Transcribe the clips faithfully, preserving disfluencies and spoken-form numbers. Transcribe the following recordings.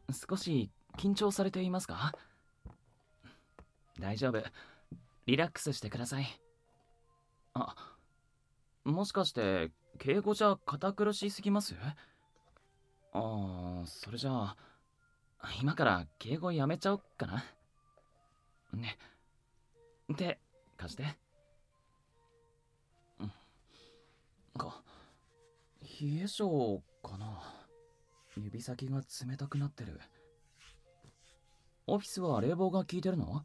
少し緊張されていますか？大丈夫。リラックスしてください。あ、もしかして敬語じゃ堅苦しすぎます？ああ、それじゃあ今から敬語やめちゃおっかな。ね。手貸して。うん。か、冷え性かな。指先が冷たくなってる。オフィスは冷房が効いてるの？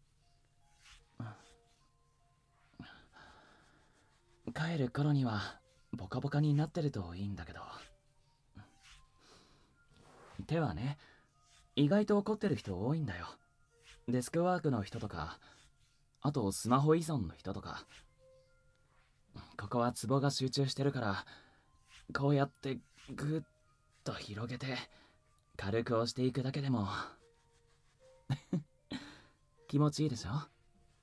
帰る頃にはボカボカになってるといいんだけど。手はね、意外と怒ってる人多いんだよ。デスクワークの人とか、あとスマホ依存の人とか。ここはツボが集中してるから、こうやってグッと広げて軽く押していくだけでも気持ちいいでしょ？あ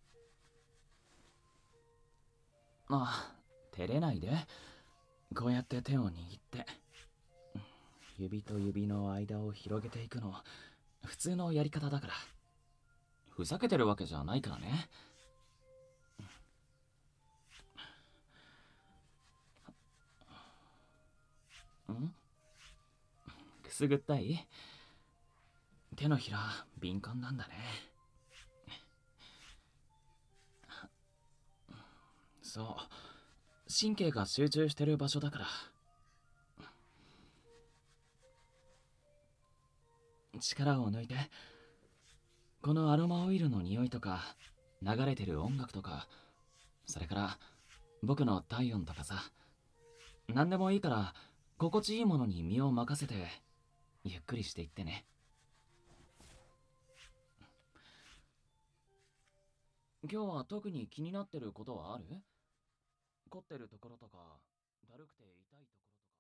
あ、照れないで。こうやって手を握って指と指の間を広げていくの普通のやり方だから。ふざけてるわけじゃないからね。ん、くすぐったい？手のひら敏感なんだね。そう、神経が集中してる場所だから。力を抜いて。このアロマオイルの匂いとか流れてる音楽とか、それから僕の体温とかさ、何でもいいから心地いいものに身を任せてゆっくりしていってね。今日は特に気になってることはある？凝ってるところとか、だるくて痛いところとか。